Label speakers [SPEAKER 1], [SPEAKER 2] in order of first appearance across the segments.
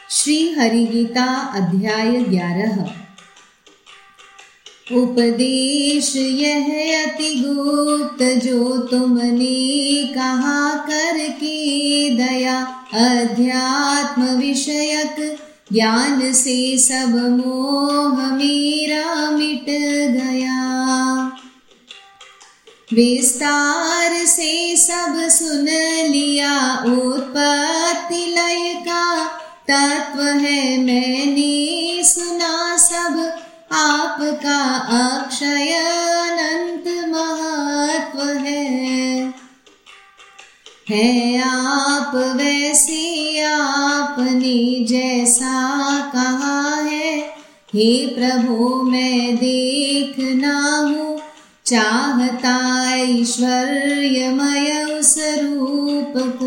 [SPEAKER 1] श्री हरिगीता अध्याय 11। उपदेश यह अति गुप्त जो तुमने कहा करके दया, अध्यात्म विषयक ज्ञान से सब मोह मेरा मिट गया। विस्तार से सब सुन लिया, उत्पत्ति लय का तत्व है मैंने सुना सब, आपका अक्षय अनंत महत्व है आप वैसे आपने जैसा कहा है। हे प्रभु मैं देखना हूँ, चाहता ऐश्वर्यमय उस रूप को।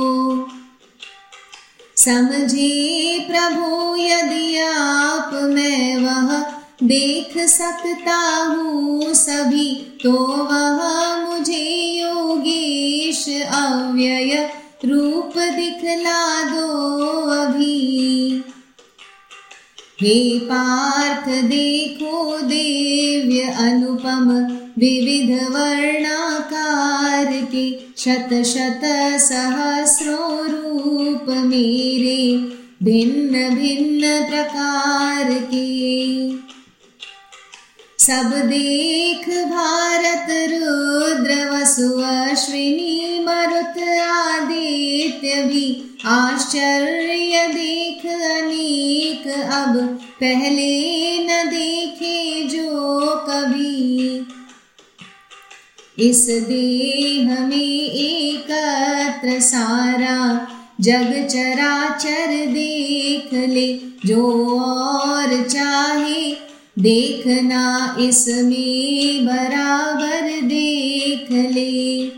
[SPEAKER 1] समझे प्रभु यदि आप मैं वह देख सकता हूँ सभी, तो वह मुझे योगेश अव्यय रूप दिखला दो अभी। हे पार्थ देखो दिव्य अनुपम विविध वर्णाकार के शत शत सहस्रों रूप मेरे भिन्न भिन्न प्रकार के। सब देख भारत रुद्र वसु अश्विनी मरुत आदित्य भी, आश्चर्य देख अनेक अब पहले न देखे जो कभी। इस देह में एकत्र सारा जग चराचर देख ले, जो और चाहे देखना इसमें बराबर देख ले।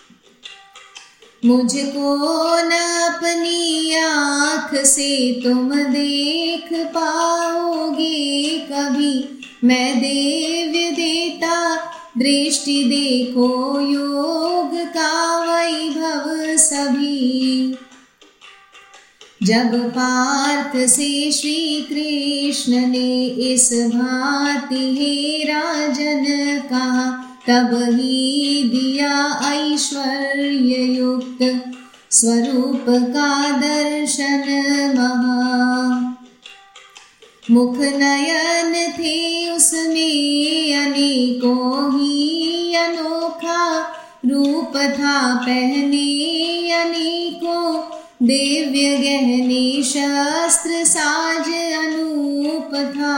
[SPEAKER 1] मुझको न अपनी आँख से तुम देख पाओगे कभी, मैं दिव्य देता दृष्टि देखो योग का वैभव सभी। जब पार्थ से श्री कृष्ण ने इस भांति हे राजन कहा, तब ही दिया ऐश्वर्य युक्त स्वरूप का दर्शन महा। मुख नयन थे उसमें अनेकों ही अनोखा, रूप था पहने अनेकों दिव्य गहने शस्त्र साज अनूप था।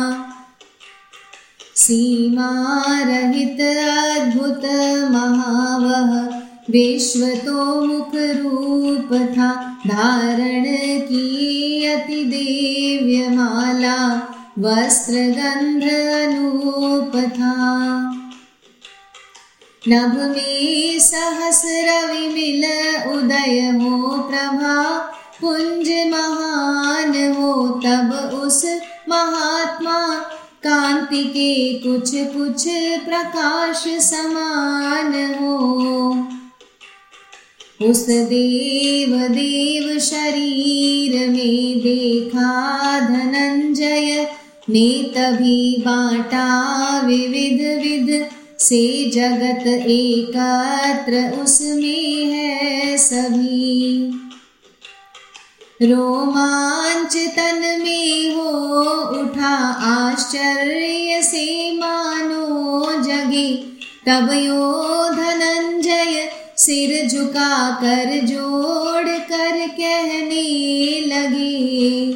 [SPEAKER 1] सीमा रहित अद्भुत महावह विश्व तो मुख रूप था, धारण की अति दिव्य माला वस्त्र गंध अनूप था। नभ में सहस्र विमिल उदय हो प्रभा, पुंज महान हो तब उस महात्मा, कांति के कुछ कुछ प्रकाश समान हो। उस देव शरीर में देखा धनंजय ने तभी बांटा विविध विध से जगत एकत्र उसमें है सभी। रोमांच तन में हो उठा आश्चर्य से मानो जगे, तब यो धनंजय सिर झुका कर जोड़ कर कहने लगे,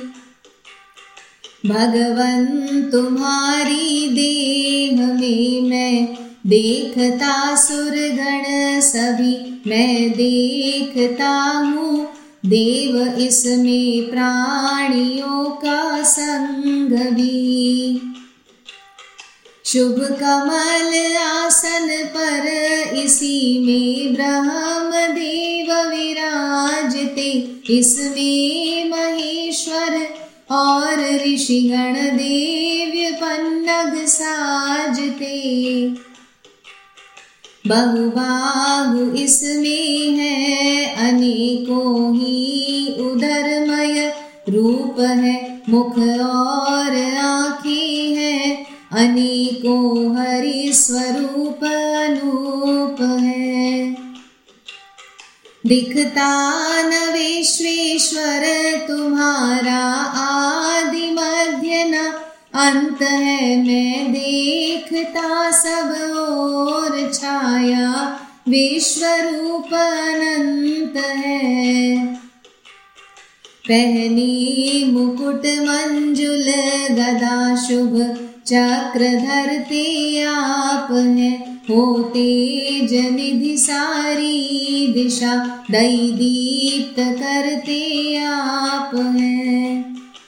[SPEAKER 1] भगवन तुम्हारी देह में मैं देखता सुरगण सभी, मैं देखता हूँ देव इसमें प्राणियों का संग भी। शुभ कमल आसन पर इसी में ब्रह्म देव विराजते, इसमें महेश्वर और ऋषिगण देव्य पन्नग साजते। बहुबाहु इसमें है अनेकों ही उदरमय रूप है, मुख और आँखें हैं, अनेकों हरि स्वरूप अनूप है। दिखता न विश्वेश्वर तुम्हारा आदि मध्य न अंत है, मैं देखता सब ओर छाया, विश्वरूप अनंत है। पहनी मुकुट मंजुल गदा शुभ चक्र धरते आप हैं, होते जनिधि सारी दिशा दई दीप्त करते आप हैं।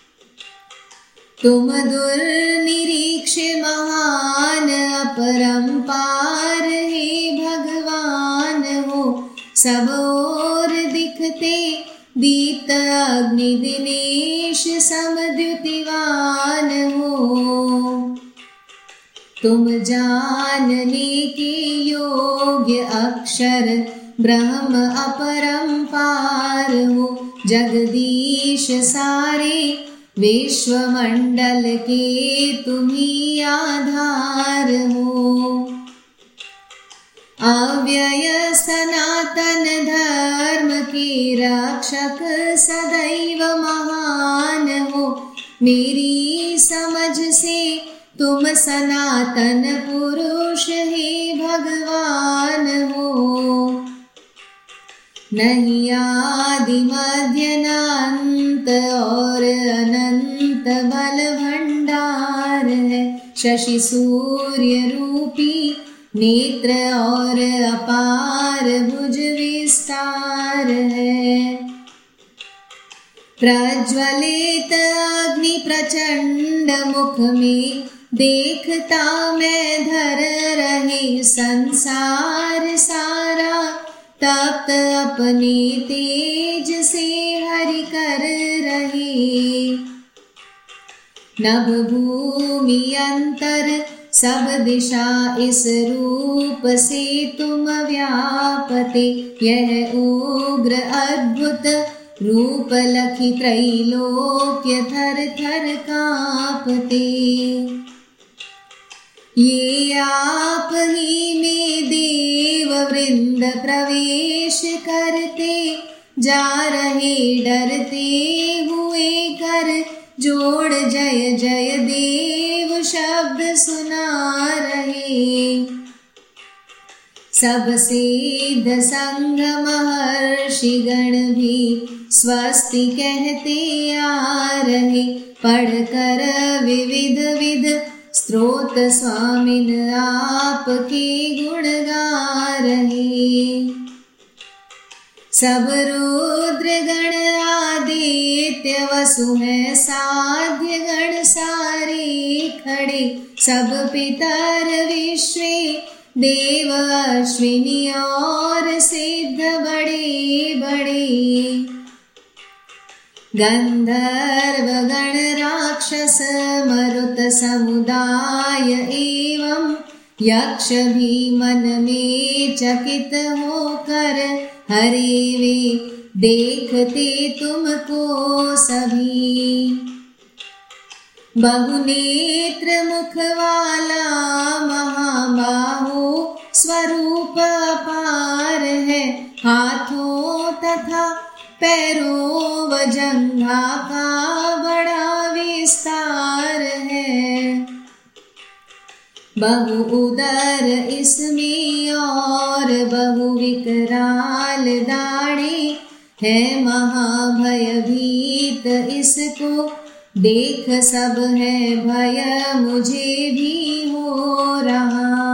[SPEAKER 1] तुम दुर्निरीक्ष महान अपरंपार हे भगवान हो, सब ओर दिखते दीप्त अग्नि दिनेश समद्युतिवान हो। तुम जानने के योग्य अक्षर ब्रह्म अपरंपार हो, जगदीश सारे विश्व मंडल के तुम्ही आधार हो। अव्यय सनातन धर्म के रक्षक सदैव महान हो, मेरी समझ से तुम सनातन पुरुष हे भगवान हो। नहीं आदि मध्य न अंत और अनंत बल भंडार है, शशि सूर्य रूपी नेत्र और अपार भुज विस्तार है। प्रज्वलित अग्नि प्रचंड मुख में देखता मैं धर रहे संसार सारा, तप्त अपने तेज से हरि कर रहे। नभ भूमि अंतर सब दिशा इस रूप से तुम व्यापते, यह उग्र अद्भुत रूप लखी त्रैलोक्य थर थर कांपते। ये आप ही में देव वृंद प्रवेश करते, जा रहे डरते हुए कर जोड़ जय जय देव शब्द सुना रहे। सब सिद्ध संग महर्षि गण भी स्वस्ति कहते आ रहे, पढ़कर विविध विध स्तोत्र स्वामिन आपके गुण गा रहे। सब रुद्र गण आदित्य वसु हैं, साध्य गण सारे खड़े, सब पितर विश्वे देव अश्विनी और सिद्ध बड़े बड़े। गंधर्व गण राक्षस मरुत समुदाय एवं यक्ष भी मन में चकित होकर हरे वे देखते तुमको सभी। बहुनेत्र मुख वाला महाबाहो स्वरूप अपार है, हाथों तथा पैरों व जंघा का बड़ा विस्तार है। बहु उदर इसमें और बहु विकराल दाढ़े है, महाभयभीत इसको देख सब है भय मुझे भी हो रहा।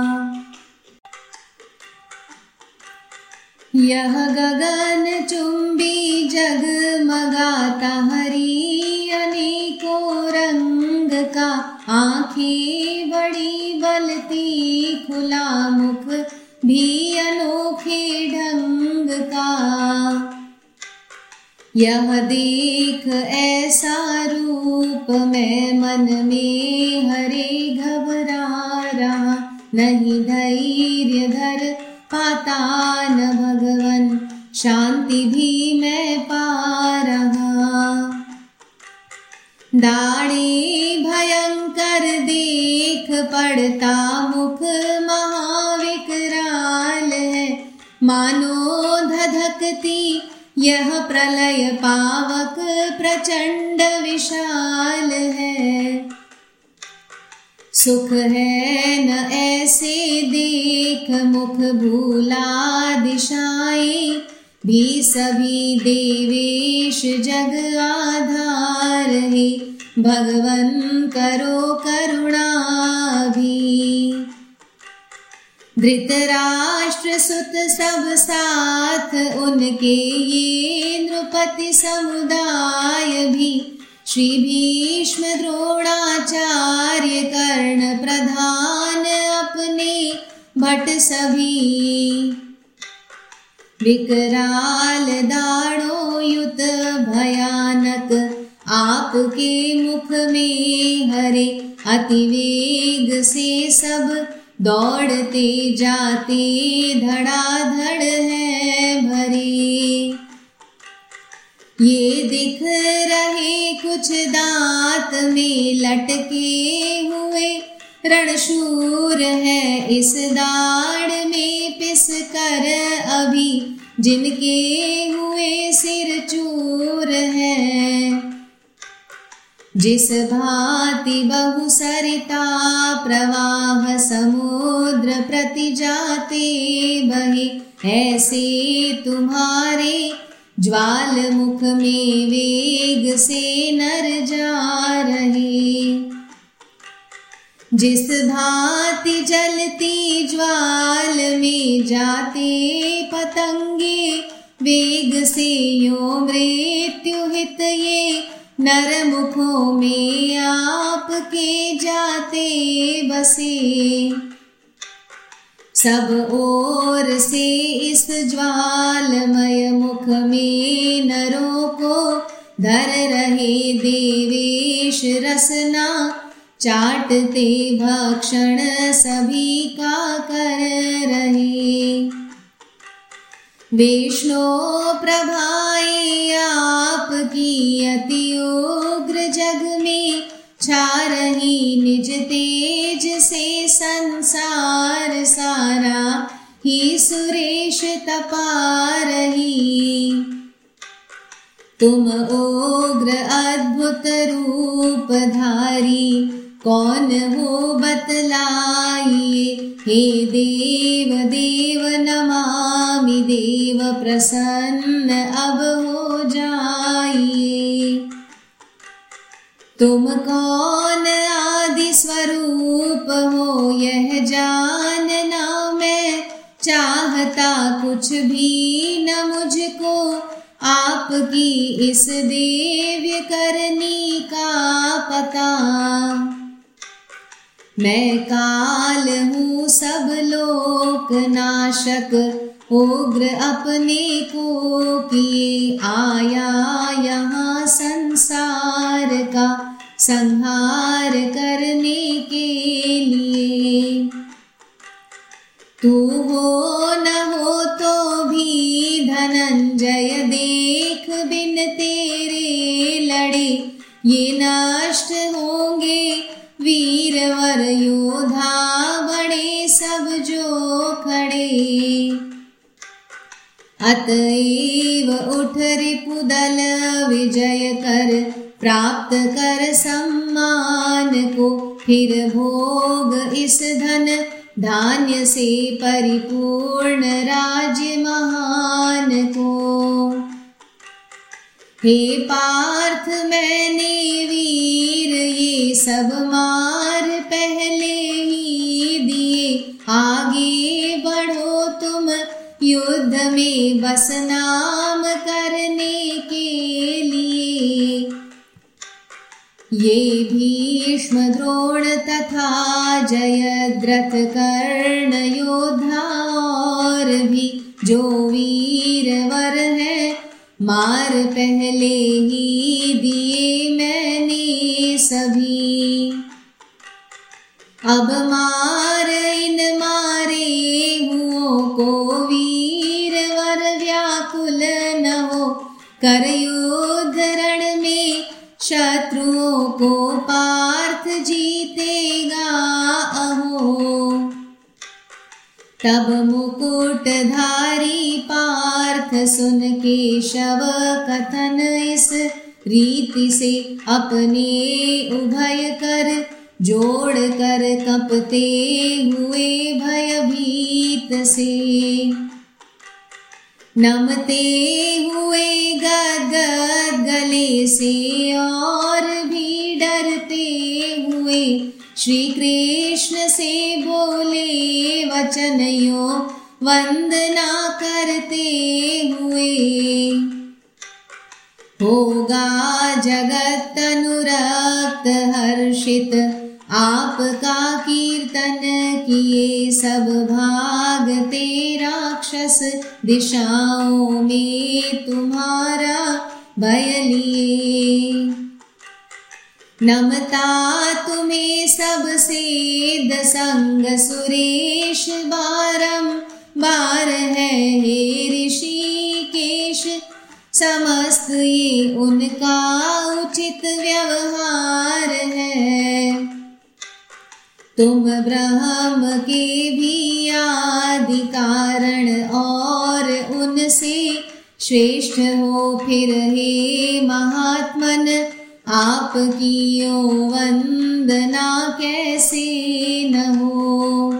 [SPEAKER 1] यह गगन चुंबी जगमगाता हरि अनेकों रंग का, आँखें बड़ी बलती खुला मुख भी अनोखे ढंग का। यह देख ऐसा रूप मैं मन में हरे घबरा रहा, नहीं धैर्य धर पाता न भगवन शांति भी मैं पा रहा। दाढ़ी भयंकर देख पड़ता मुख महाविकराल है। मानो धधकती यह प्रलय पावक प्रचंड विशाल है। सुख है न ऐसे देख मुख भूला दिशाएं भी सभी देवेश जग आधार है। भगवन करो करुणा भी। धृतराष्ट्र सुत सब साथ उनके ये नृपति समुदाय भी। श्री भीष्म द्रोणाचार्य कर्ण प्रधान अपने भट सभी। विकराल दाढ़ों युत भयानक आपके मुख में हरे। अति वेग से सब दौड़ते जाते धड़ाधड़ है भरे। ये दिख रहे कुछ दांत में लटके हुए रणशूर है। इस दाढ़ में पिस कर अभी जिनके हुए सिर चूर है। जिस भांति बहु सरिता प्रवाह समुद्र प्रति जाते बहे। ऐसे तुम्हारे ज्वाल मुख में वेग से नर जा रहे। जिस भांति जलती ज्वाल में जाते पतंगे वेग से यो मृत्यु हित ये नर मुखों में आपके जाते बसे। सब ओर से इस ज्वालमय मुख में नरों को धर रहे देवेश रसना। चाटते भक्षण सभी का कर रहे। वैष्णो प्रभाएं आपकी अति उग्र जग में छा रही। निज तेज से संसार सारा ही सुरेश तपा रही। तुम उग्र अद्भुत रूप धारी कौन हो बतलाइए। हे देव देव नमामि देव प्रसन्न अब हो जाइए। तुम कौन आदि स्वरूप हो यह जानना मैं चाहता कुछ भी न मुझको आपकी इस दिव्य करनी का पता। मैं काल हूँ सब लोक नाशक उग्र अपने को किए आया यहाँ संसार का संहार करने के लिए। तू हो न हो तो भी धनंजय देख बिन तेरे लड़े ये नष्ट होंगे वीरवर योधा बड़े सब जो खड़े। अतएव उठ रिपुदल विजय कर प्राप्त कर सम्मान को। फिर भोग इस धन धान्य से परिपूर्ण राज्य महान को। हे पार्थ मैंने वीर ये सब मार पहले ही दिए। आगे बढ़ो तुम युद्ध में बस नाम करने के लिए। ये भीष्म द्रोण तथा जयद्रथ कर्ण योद्धा और भी जो वीरवर है मार पहले ही दिए मैंने सभी। अब मार इन मारे हुओं को वीरवर व्याकुल न हो। कर युद्ध रण में शत्रुओं तब मुकुटधारी पार्थ सुन केशव कथन इस रीति से अपने उभय कर जोड़ कर कँपते हुए भयभीत से। नमते हुए गदगद गले से और भी डरते हुए श्री कृष्ण से बोले वचन यो वंदना करते हुए। होगा जगत अनुरक्त हर्षित आपका कीर्तन किए सब भागते राक्षस दिशाओं में तुम्हारा भय लिए। नमता तुम्हें सबसे दसंग सुरेश बारंबार है हे ऋषिकेश। समस्त ये उनका उचित व्यवहार है। तुम ब्रह्म के भी आदि कारण और उनसे श्रेष्ठ हो फिर हे महात्मन आपकी यो वंदना कैसे न हो।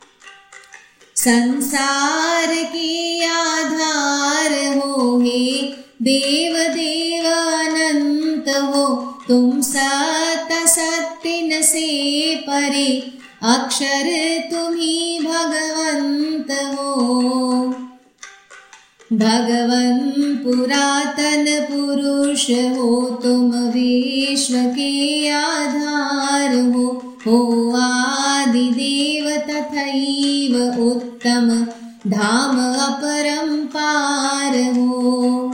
[SPEAKER 1] संसार के आधार हो हे देव देव अनंत हो तुम सत सत्तिन से परे अक्षर तुम्ही भगवंत हो। भगवन पुरातन पुरुष हो तुम विश्व के आधार हो आदि देव तथैव उत्तम धाम अपरंपार हो।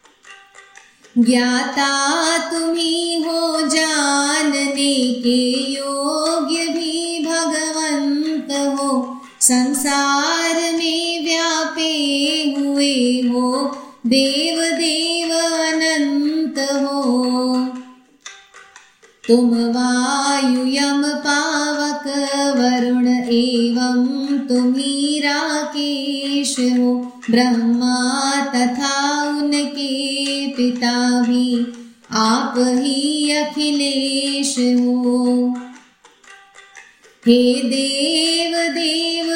[SPEAKER 1] ज्ञाता तुम्ही हो जानने के योग्य भी भगवंत हो। संसार में व्यापे हुए हो देव देव अनंत हो। तुम वायु यम पावक वरुण एवं तुम्ही राकेश हो। ब्रह्मा तथा उनके पिता भी आप ही अखिलेश हो। हे देव देव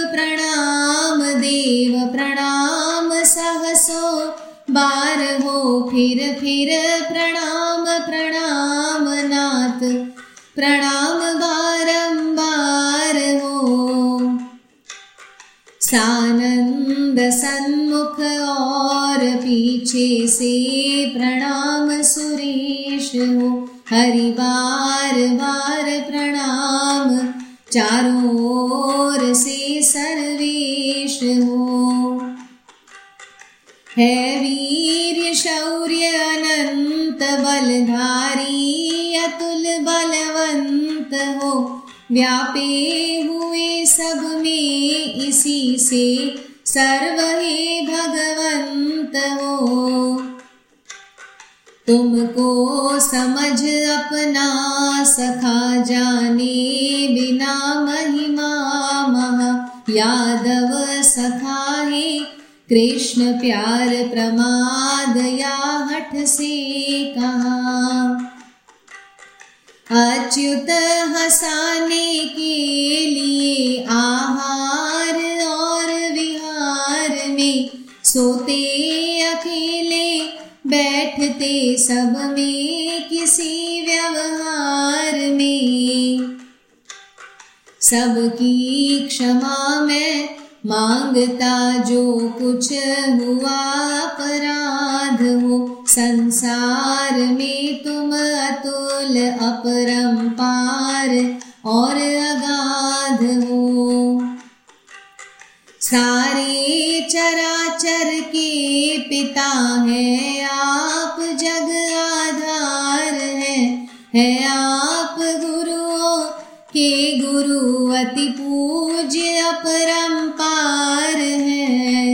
[SPEAKER 1] प्रणाम सहसो बार हो फिर प्रणाम प्रणाम नाथ प्रणाम बारंबार हो। सानंद सन्मुख और पीछे से प्रणाम सुरेश हो। हरि बार बार प्रणाम चारों ओर से सर्वेश हो। है वीर्य शौर्य अनंत बलधारी अतुल बलवंत हो। व्यापे हुए सब में इसी से सर्व हे भगवंत हो। तुमको समझ अपना सखा जाने बिना महिमा महा यादव सखा है। कृष्ण प्यार प्रमाद या हठ से कहा। अच्युत हंसाने के लिए आहार और विहार में सोते अकेले बैठते सब में किसी व्यवहार में। सबकी क्षमा मैं मांगता जो कुछ हुआ अपराध हो। संसार में तुम अतुल अपरंपार और अगाध हो। सारे चराचर के पिता है आप जग आधार है आप गुरुओं के गुरु अति पूज्य अपरंपार है।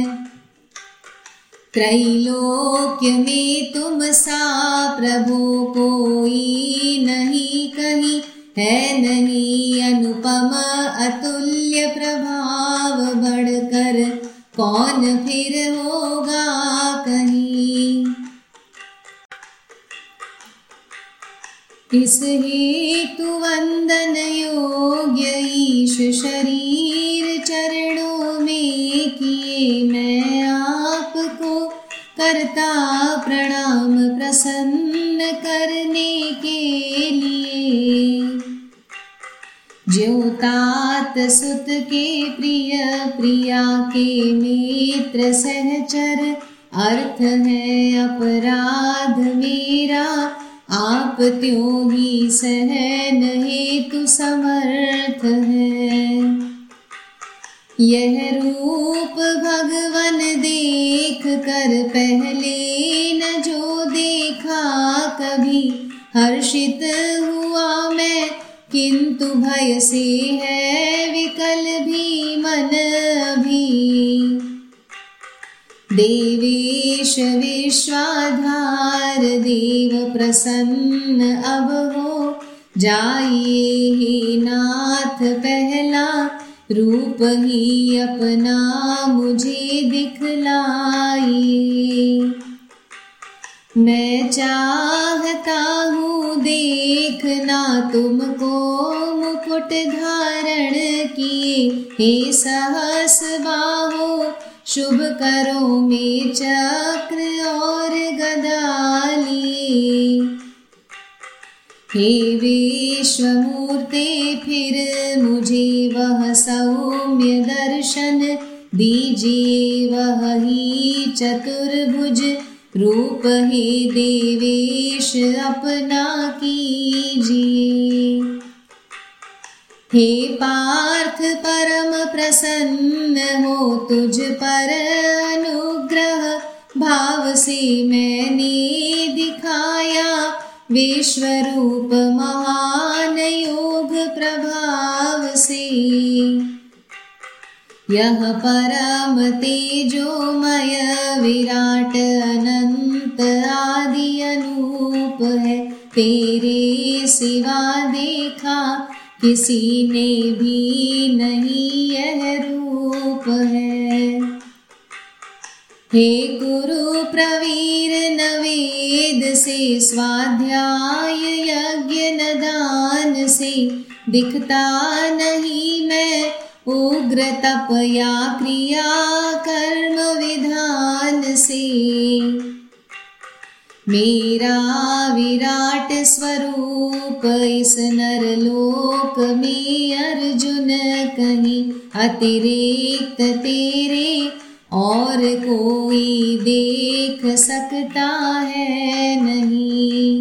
[SPEAKER 1] त्रैलोक्य में तुम सा प्रभु कोई नहीं कहीं है नहीं अनुपम अतुल्य प्रभाव बढ़कर कौन फिर होगा कहीं। इस हेतु वंदन योग्य ईश शरीर चरणों में किए मैं आपको करता प्रणाम प्रसन्न करने के लिए। ज्यों तात सुत के प्रिय प्रिया के मित्र सहचर अर्थ है अपराध मेरा आप त्यों ही सहन हेतु समर्थ है। यह रूप भगवन देख कर पहले न जो देखा कभी हर्षित हुआ मैं किंतु भय से है विकल भी मन अभी। देवेश विश्वाधार देव प्रसन्न अब हो जाइए हे नाथ पहला रूप ही अपना मुझे दिखलाइए। मैं चाहता हूँ देखना तुमको मुकुट धारण किए हे सहस बाहो शुभ करो में चक्र और गदा लिए। हे विश्वमूर्ते फिर मुझे वह सौम्य दर्शन दीजिए वह ही चतुर्भुज रूप हे देवेश अपना कीजिए। हे पार्थ परम प्रसन्न हो तुझ पर अनुग्रह भाव से मैंने दिखाया विश्वरूप महान योग प्रभाव से। यह परम तेजोमय विराट अनंत आदि अनूप है तेरे सिवा देखा किसी ने भी नहीं यह रूप है। हे गुरु प्रवीर नवेद से स्वाध्याय यज्ञ न दान से दिखता नहीं मैं उग्र तप या क्रिया कर्म विधान से। मेरा विराट स्वरूप इस नरलोक में अर्जुन कहीं अतिरिक्त तेरे और कोई देख सकता है नहीं।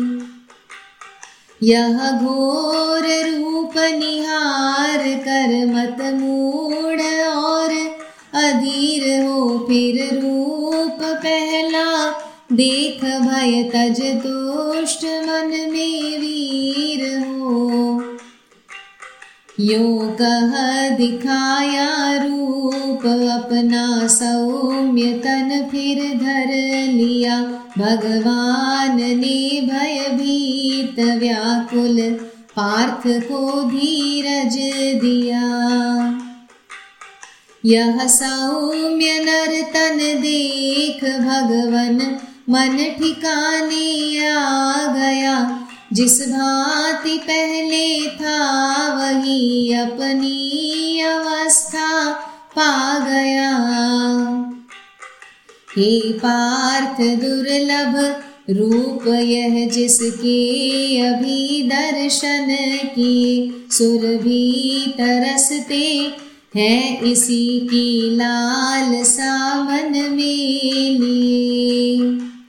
[SPEAKER 1] यह घोर रूप निहार कर मत मूढ़ और अधीर हो फिर रूप पहला देख भय तज दुष्ट मन में वीर हो। यों कह दिखाया रूप अपना सौम्य तन फिर धर लिया भगवान ने भयभीत व्याकुल पार्थ को धीरज दिया। यह सौम्य नर तन देख भगवन मन ठिकाने आ गया जिस भांति पहले था वही अपनी अवस्था पा गया। हे पार्थ दुर्लभ रूप यह जिसके अभी दर्शन किए सुर भी तरसते हैं इसी की लालसा मन में लिए।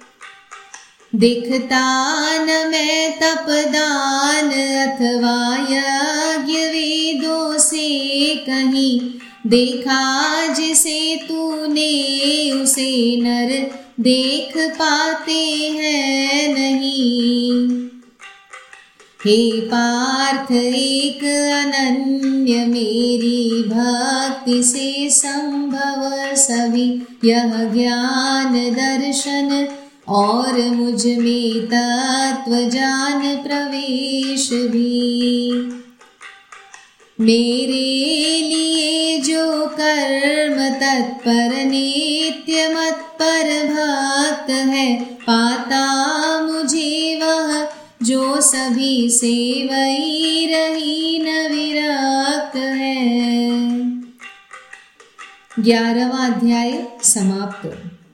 [SPEAKER 1] दिखता न मैं तपदान अथवा यज्ञ वेदों से कहीं देखा जिसे तूने उसे नर देख पाते हैं नहीं। हे पार्थ एक अनन्य मेरी भक्ति से संभव सभी यह ज्ञान दर्शन और मुझ में तत्व जान प्रवेश भी। मेरे लिए जो कर्म तत्पर नित्य मत्पर भक्त है, पाता मुझे वह जो सभी सेवई रही न विरक्त है। 11वां अध्याय समाप्त।